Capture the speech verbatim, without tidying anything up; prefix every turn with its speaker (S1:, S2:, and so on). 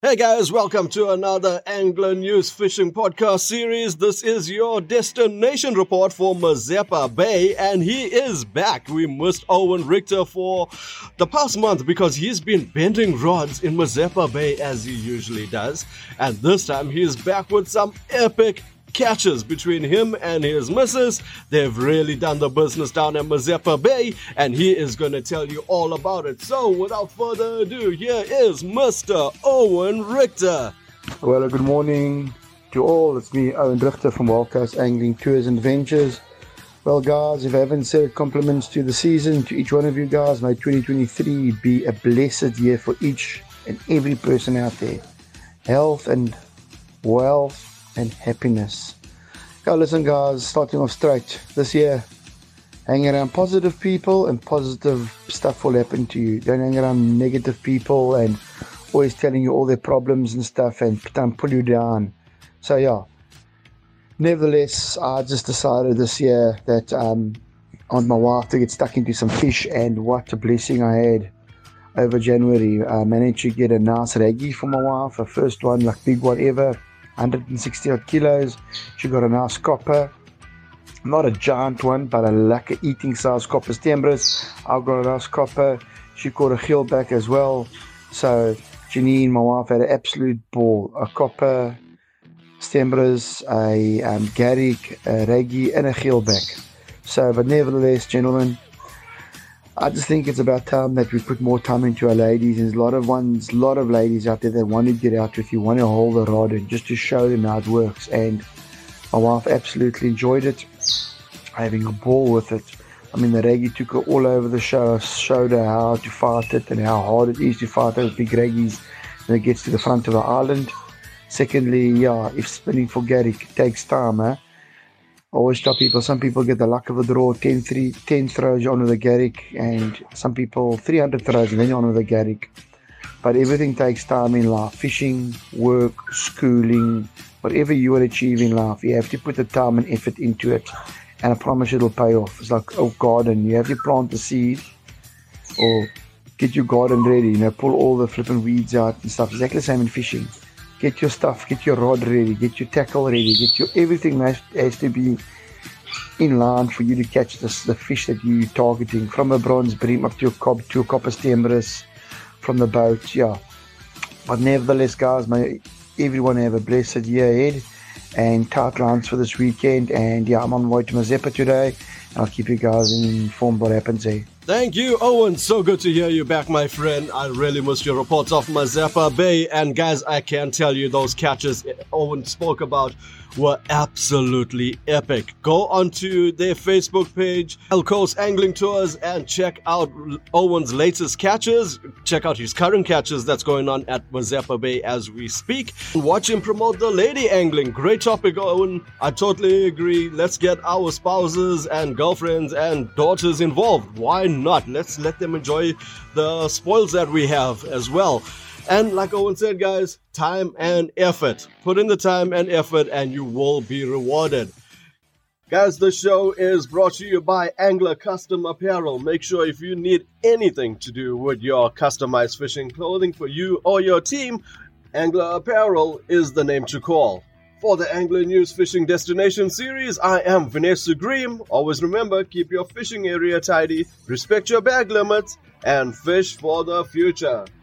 S1: Hey guys, welcome to another Angler News Fishing Podcast series. This is your destination report for Mazeppa Bay, and he is back. We missed Owen Richter for the past month because he's been bending rods in Mazeppa Bay as he usually does. And this time he's back with some epic catches between him and his missus. They've really done the business down at Mazeppa Bay, and he is going to tell you all about it. So without further ado, here is Mister Owen Richter.
S2: Well, good morning to all. It's me, Owen Richter from Wild Coast Angling Tours and Adventures. Well guys, if I haven't said compliments to the season, to each one of you guys, may twenty twenty-three be a blessed year for each and every person out there. Health and wealth and happiness. Go listen guys, starting off straight this year, hang around positive people and positive stuff will happen to you. Don't hang around negative people and always telling you all their problems and stuff and don't pull you down. So yeah, nevertheless, I just decided this year that um, I want my wife to get stuck into some fish, and what a blessing I had over January. I managed to get a nice raggy for my wife, a first one, like big one ever, one hundred sixty odd kilos. She got a nice copper, not a giant one, but a like a eating size copper stembris. I've got a nice copper. She caught a geelback as well. So Janine, my wife, had an absolute ball. A copper stembris, a um, garrick, a raggy, and a geelback. So, but nevertheless, gentlemen, I just think it's about time that we put more time into our ladies. There's a lot of ones, a lot of ladies out there that want to get out with you, want to hold the rod and just to show them how it works. And my wife absolutely enjoyed it, having a ball with it. I mean, the raggy took her all over the show, showed her how to fight it and how hard it is to fight those big raggies when it gets to the front of the island. Secondly, yeah, if spinning for garrick, it takes time, huh? I always tell people, some people get the luck of a draw, ten, three, ten throws on with a garrick, and some people three hundred throws and then you're on with a garrick. But everything takes time in life. Fishing, work, schooling, whatever you want to achieve in life, you have to put the time and effort into it. And I promise it'll pay off. It's like a garden. You have to plant the seed or get your garden ready, you know, pull all the flipping weeds out and stuff. Exactly the same in fishing. Get your stuff, get your rod ready, get your tackle ready, get your everything has, has to be in line for you to catch this, the fish that you're targeting, from a bronze bream up to a, cop, to a copper stembris from the boat, yeah. But nevertheless, guys, may everyone have a blessed year ahead and tight lines for this weekend. And yeah, I'm on my way to Mazeppa today. I'll keep you guys informed what happens there.
S1: Thank you, Owen. So good to hear you back, my friend. I really missed your reports off Mazeppa Bay. And guys, I can tell you those catches Owen spoke about were absolutely epic. Go onto their Facebook page, Wild Coast Angling Tours, and check out Owen's latest catches. Check out his current catches that's going on at Mazeppa Bay as we speak. Watch him promote the lady angling. Great topic, Owen. I totally agree. Let's get our spouses and girlfriends and daughters involved. Why not? Let's let them enjoy the spoils that we have as well. And like Owen said, guys, time and effort. Put in the time and effort and you will be rewarded. Guys, the show is brought to you by Angler Custom Apparel. Make sure if you need anything to do with your customized fishing clothing for you or your team, Angler Apparel is the name to call. For the Angler News Fishing Destination series, I am Vanessa Green. Always remember, keep your fishing area tidy, respect your bag limits, and fish for the future.